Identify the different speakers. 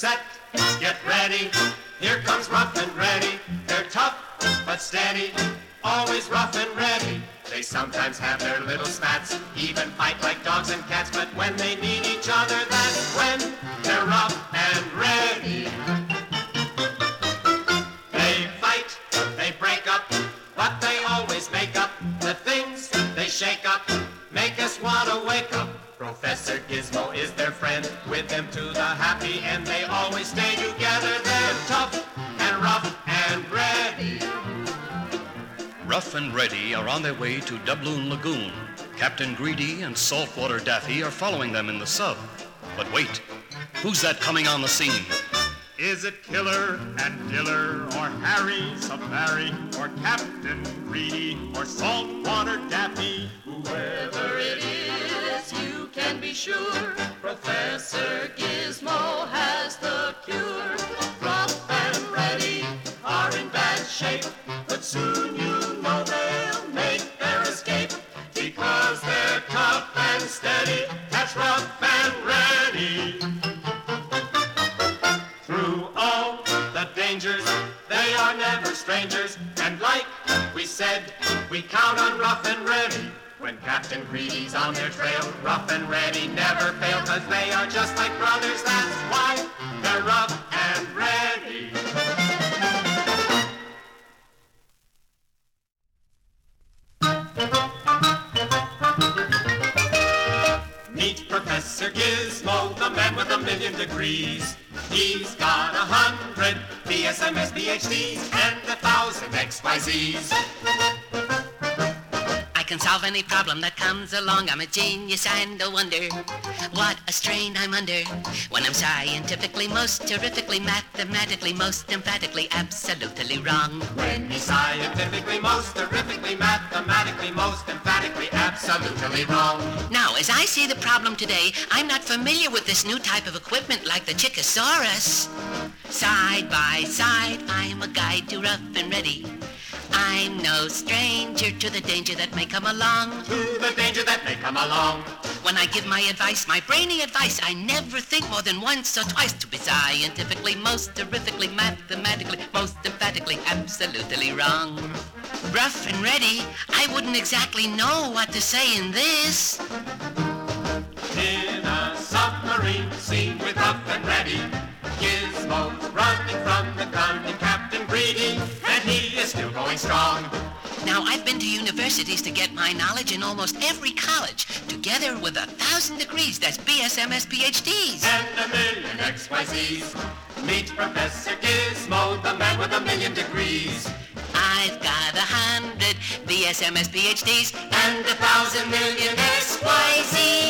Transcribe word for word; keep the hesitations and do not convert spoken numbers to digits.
Speaker 1: set, get ready. Here comes Rough and Ready. They're tough but steady, always rough and ready. They sometimes have their little spats, even fight like dogs and cats. But when they need each other, that's when they're rough and ready. They fight, they break up, but they always make up. The things they shake up make us want to wake up. Professor Gizmo is their friend, with them to the happy end. They always stay together, they're tough and rough and ready.
Speaker 2: Rough and Ready are on their way to Doubloon Lagoon. Captain Greedy and Saltwater Daffy are following them in the sub. But wait, who's that coming on the scene?
Speaker 3: Is it Killer and Diller, or Harry Safari, or Captain Greedy, or Saltwater Daffy?
Speaker 4: Whoever it is, you can be sure Professor Gizmo has the cure. Rough and Ready are in bad shape, but soon you know they'll make their escape, because they're tough and steady. That's Rough and Ready.
Speaker 1: Through all the dangers, they are never strangers. And like we said, we count on Rough and Ready. When Captain Greedy's on their trail, Rough and Ready never fail, cause they are just like brothers. That's why they're Rough and Ready. Meet Professor Gizmo, the man with a million degrees. He's got a hundred B S M S P H Ds and a thousand X Y Zs.
Speaker 5: I can solve any problem that comes along. I'm a genius and a wonder. What a strain I'm under when I'm scientifically, most terrifically, mathematically, most emphatically, absolutely wrong.
Speaker 1: When he's scientifically, most terrifically, mathematically, most emphatically, absolutely wrong.
Speaker 5: Now, as I see the problem today, I'm not familiar with this new type of equipment like the Chickosaurus. Side by side, I'm a guide to Rough and Ready. I'm no stranger to the danger that may come along.
Speaker 1: To the danger that may come along.
Speaker 5: When I give my advice, my brainy advice, I never think more than once or twice to be scientifically, most terrifically, mathematically, most emphatically, absolutely wrong. Rough and Ready, I wouldn't exactly know what to say in this.
Speaker 1: In a submarine scene with Rough and Ready, Gizmo running from the cunning Captain Greedy, and he is still going strong.
Speaker 5: Now, I've been to universities to get my knowledge in almost every college, together with a thousand degrees, that's B S M S P H Ds.
Speaker 1: And a million X Y Zs. Meet Professor Gizmo, the man with a million degrees.
Speaker 5: I've got a hundred B S M S P H Ds
Speaker 1: And a thousand million X Y Zs.